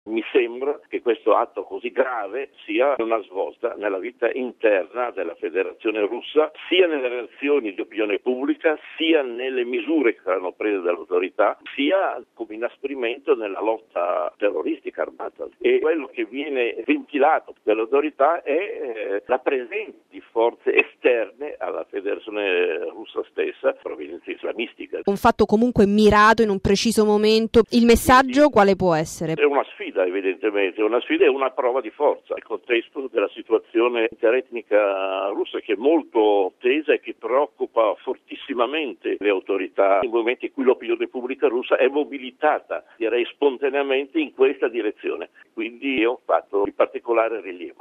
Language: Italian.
Mi sembra che questo atto così grave sia una svolta nella vita interna della Federazione Russa, sia nelle reazioni di opinione pubblica, sia nelle misure che saranno prese dall'autorità, sia come inasprimento nella lotta terroristica armata. E quello che viene ventilato dall'autorità è la presenza di forze esterne alla Federazione Russa stessa, provenienza islamistica. Un fatto comunque mirato in un preciso momento. Il messaggio quale può essere? È una sfida, evidentemente, una sfida e una prova di forza nel contesto della situazione interetnica russa, che è molto tesa e che preoccupa fortissimamente le autorità in momenti in cui l'opinione pubblica russa è mobilitata, direi spontaneamente, in questa direzione. Quindi è un fatto di particolare rilievo.